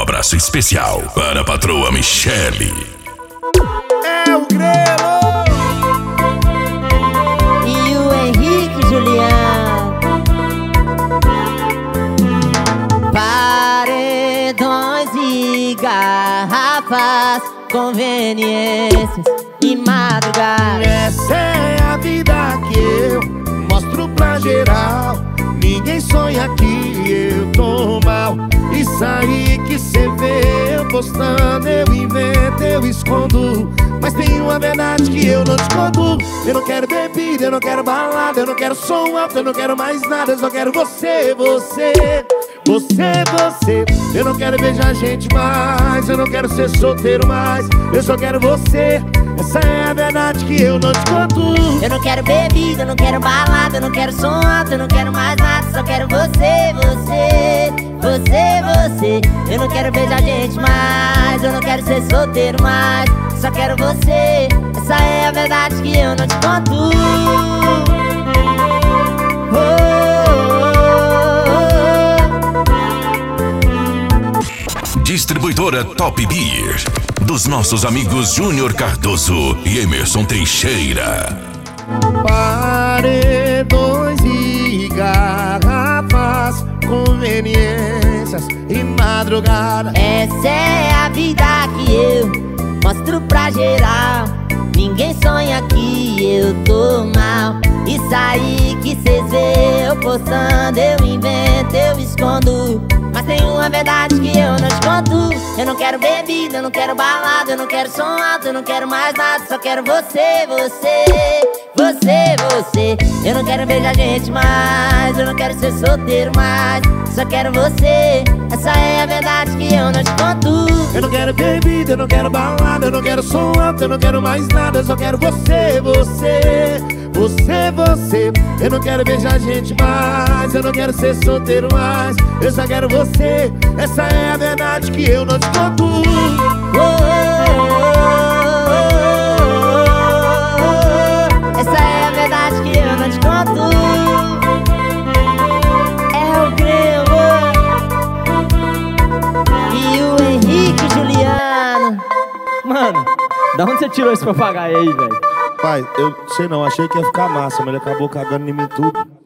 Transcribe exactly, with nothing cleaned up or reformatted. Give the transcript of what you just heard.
abraço especial para a patroa Michele. É o Grelo e o Henrique Juliano. Paredões e garrafas, conveniências e madrugada. Essa é a vida que eu mostro pra geral. Ninguém sonha que eu tô mal. Isso aí que cê vê eu postando, eu invento, eu escondo. Mas tem uma verdade que eu não te conto. Eu não quero bebida, eu não quero balada, eu não quero som alto, eu não quero mais nada. Eu só quero você, você, você, você. Eu não quero beijar gente mais, eu não quero ser solteiro mais. Eu só quero você. Essa é a verdade que eu não te conto. Eu não quero bebida, eu não quero balada, eu não quero som alto, eu não quero mais nada. Só quero você, você, você, você. Eu não quero beijar gente mais, eu não quero ser solteiro mais. Só quero você. Essa é a verdade que eu não te conto. Oh, oh, oh. Distribuidora Top Beer, dos nossos amigos Júnior Cardoso e Emerson Teixeira. Paredões e garrafas, conveniências e madrugada. Essa é a vida que eu mostro pra geral. Ninguém sonha que eu tô mal. Isso aí que cês vê eu postando, eu invento, eu escondo. Mas tem uma verdade que eu não te conto. Eu não quero bebida, eu não quero balada, eu não quero som alto, eu não quero mais nada. Só quero você, você, você, você. Eu não quero beijar gente mais, eu não quero ser solteiro mais. Só quero você. Essa é a verdade que eu não te conto. Eu não quero bebida, eu não quero balada, eu não quero som alto, eu não quero mais nada. Eu só quero você, você, você, você. Eu não quero beijar gente mais, eu não quero ser solteiro mais. Eu só quero você. Essa é a verdade que eu não te conto. Oh, oh, oh, oh, oh. Essa é a verdade que eu não te conto. É o Grelo e o Henrique Juliano. Mano, da onde você tirou esse papagaio aí, velho? Pai, eu sei não, achei que ia ficar massa, mas ele acabou cagando em mim tudo.